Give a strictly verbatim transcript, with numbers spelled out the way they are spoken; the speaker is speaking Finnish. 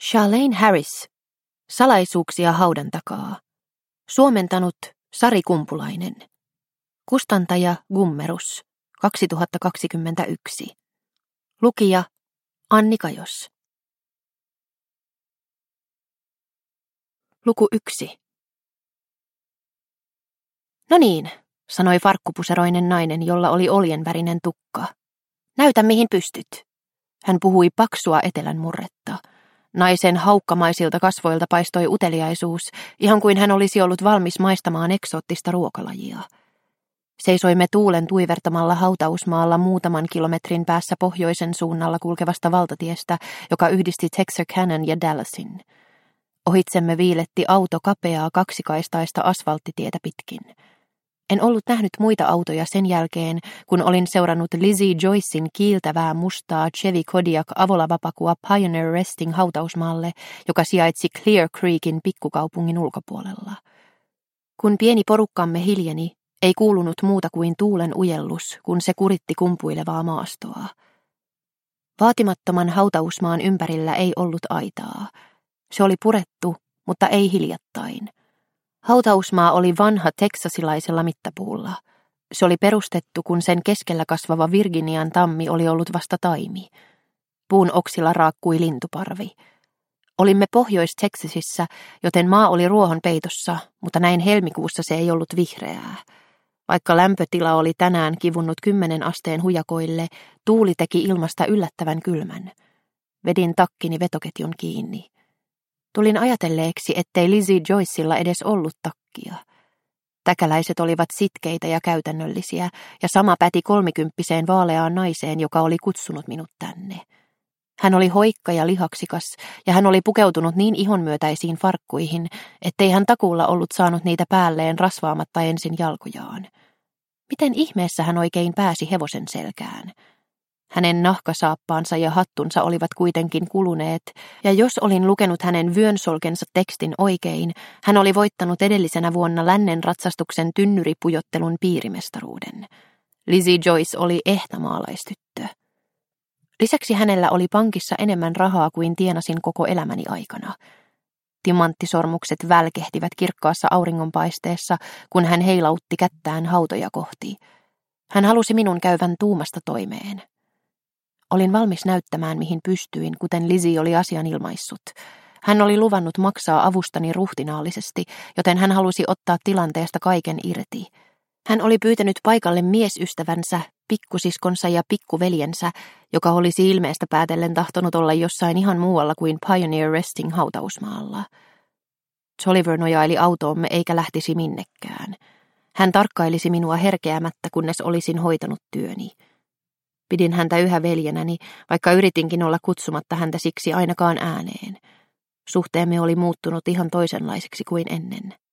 Charlaine Harris. Salaisuuksia haudan takaa. Suomentanut Sari Kumpulainen. Kustantaja Gummerus. kaksituhattakaksikymmentäyksi. Lukija Anni Kajos. Luku yksi. No niin, sanoi farkkupuseroinen nainen, jolla oli oljenvärinen tukka. Näytä mihin pystyt. Hän puhui paksua etelän murretta. Naisen haukkamaisilta kasvoilta paistoi uteliaisuus, ihan kuin hän olisi ollut valmis maistamaan eksoottista ruokalajia. Seisoimme tuulen tuivertamalla hautausmaalla muutaman kilometrin päässä pohjoisen suunnalla kulkevasta valtatiestä, joka yhdisti Texarkanan ja Dallasin. Ohitsemme viiletti auto kapeaa kaksikaistaista asfalttitietä pitkin. En ollut nähnyt muita autoja sen jälkeen, kun olin seurannut Lizzie Joycein kiiltävää mustaa Chevy Kodiaq Avolava-pakua Pioneer Resting hautausmaalle, joka sijaitsi Clear Creekin pikkukaupungin ulkopuolella. Kun pieni porukkamme hiljeni, ei kuulunut muuta kuin tuulen ujellus, kun se kuritti kumpuilevaa maastoa. Vaatimattoman hautausmaan ympärillä ei ollut aitaa. Se oli purettu, mutta ei hiljattain. Hautausmaa oli vanha teksasilaisella mittapuulla. Se oli perustettu, kun sen keskellä kasvava Virginian tammi oli ollut vasta taimi. Puun oksilla raakkui lintuparvi. Olimme Pohjois-Teksasissä, joten maa oli ruohon peitossa, mutta näin helmikuussa se ei ollut vihreää. Vaikka lämpötila oli tänään kivunnut kymmenen asteen hujakoille, tuuli teki ilmasta yllättävän kylmän. Vedin takkini vetoketjun kiinni. Tulin ajatelleeksi, ettei Lizzie Joycella edes ollut takkia. Täkäläiset olivat sitkeitä ja käytännöllisiä, ja sama päti kolmikymppiseen vaaleaan naiseen, joka oli kutsunut minut tänne. Hän oli hoikka ja lihaksikas, ja hän oli pukeutunut niin ihonmyötäisiin farkkuihin, ettei hän takuulla ollut saanut niitä päälleen rasvaamatta ensin jalkojaan. Miten ihmeessä hän oikein pääsi hevosen selkään? Hänen nahkasaappaansa ja hattunsa olivat kuitenkin kuluneet, ja jos olin lukenut hänen vyönsolkensa tekstin oikein, hän oli voittanut edellisenä vuonna lännen ratsastuksen tynnyripujottelun piirimestaruuden. Lizzie Joyce oli ehta maalaistyttö. Lisäksi hänellä oli pankissa enemmän rahaa kuin tienasin koko elämäni aikana. Timanttisormukset välkehtivät kirkkaassa auringonpaisteessa, kun hän heilautti kättään hautoja kohti. Hän halusi minun käyvän tuumasta toimeen. Olin valmis näyttämään, mihin pystyin, kuten Lizzie oli asian ilmaissut. Hän oli luvannut maksaa avustani ruhtinaallisesti, joten hän halusi ottaa tilanteesta kaiken irti. Hän oli pyytänyt paikalle miesystävänsä, pikkusiskonsa ja pikkuveljensä, joka olisi ilmeestä päätellen tahtonut olla jossain ihan muualla kuin Pioneer Resting hautausmaalla. Oliver nojaili autoomme eikä lähtisi minnekään. Hän tarkkailisi minua herkeämättä, kunnes olisin hoitanut työni. Pidin häntä yhä veljenäni, vaikka yritinkin olla kutsumatta häntä siksi ainakaan ääneen. Suhteemme oli muuttunut ihan toisenlaiseksi kuin ennen.